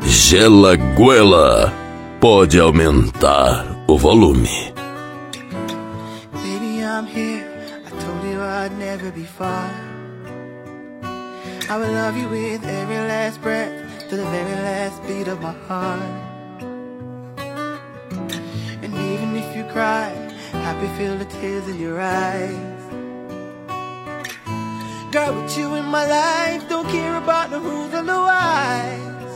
Gelaguela, pode aumentar o volume. Baby, I'm here. I told you I'd never be far. I will love you with every last breath, to the very last beat of my heart. And even if you cry, happy feel the tears in your eyes. Girl, with you in my life, don't care about the who's and the whys.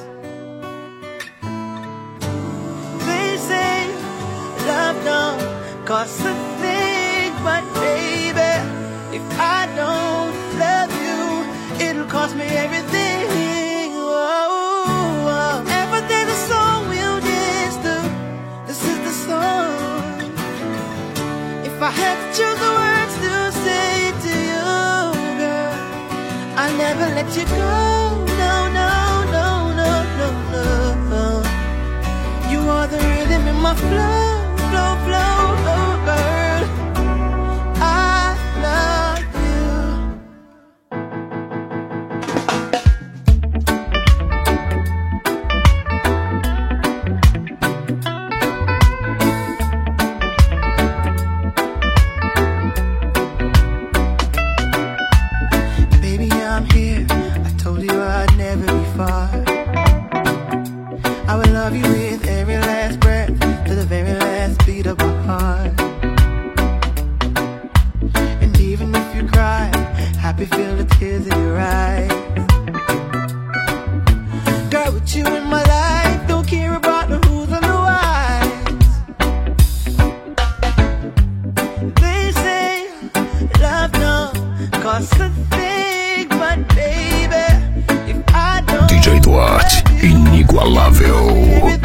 They say love don't cost a thing, but baby, if I don't love you, it'll cost me everything. Whoa, every day's a song we'll dance to. This is the song. If I had to choose the words to say to you, girl, I'll never let you go. No, no, no, no, no, no. You are the rhythm in my flow, flow, flow, oh girl. I love you. Baby, I'm here. I told you I'd never be far. I will love you with every last breath, to the very last beat of my heart. And even if you cry, happy feel the tears in your eyes. Girl, with you in my life, don't care about the who's and the whys. They say love don't cost a thing, but baby, if I don't DJ Duarte, inigualável.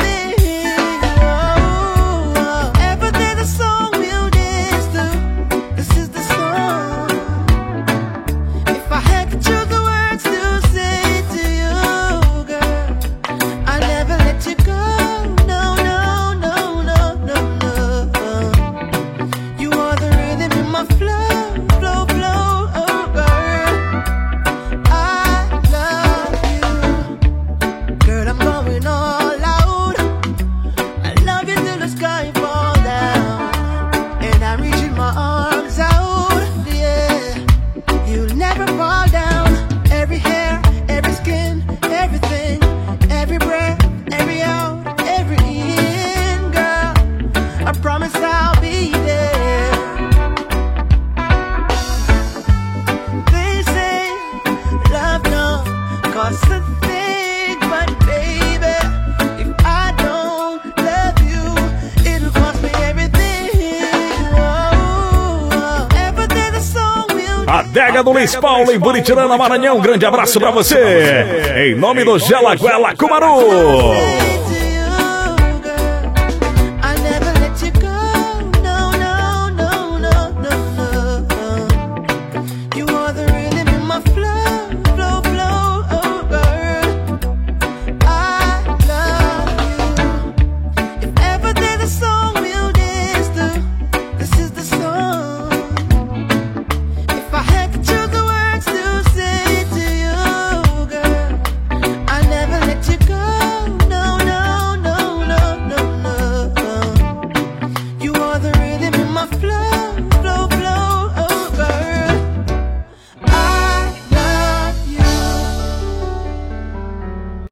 Adega do Luiz Paulo em Buritirana, Maranhão. Um grande abraço pra você. Em nome do Gelaguela Cumaru.